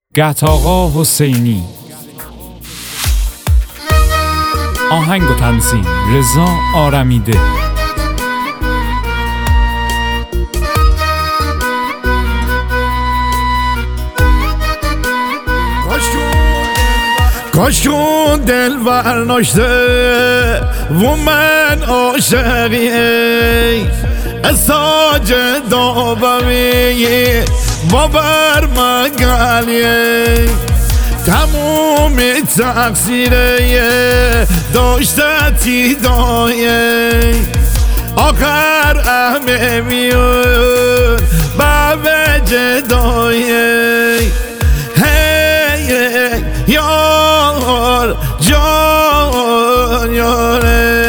گهت‌آقا حسینی. آهنگ و تنظیم رضا آرمیده. کاشون دل ورناشته و من عاشقی اساج دابمی باور مگلی تموم تقصیره داشته تی دایه آخر همه میون به جدایه هی یار جان یاره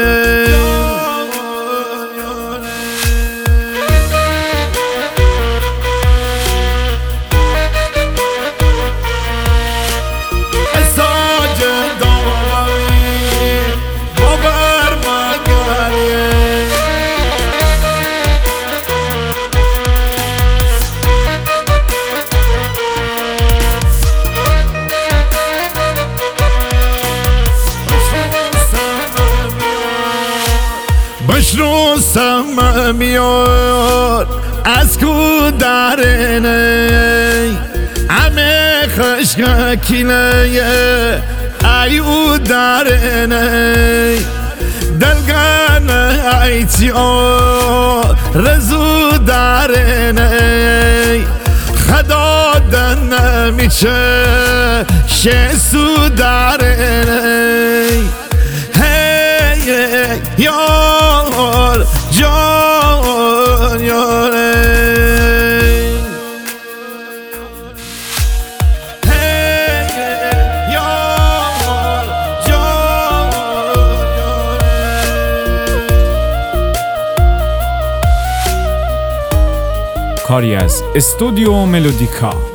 بشنو میار از کو درنه همه خشکینه ایو درنه دلگانه ایتیا رزو درنه خدا دن میشه شسو درنه هی یار جان یاره هی یار جان کاری از استودیو ملودیکا.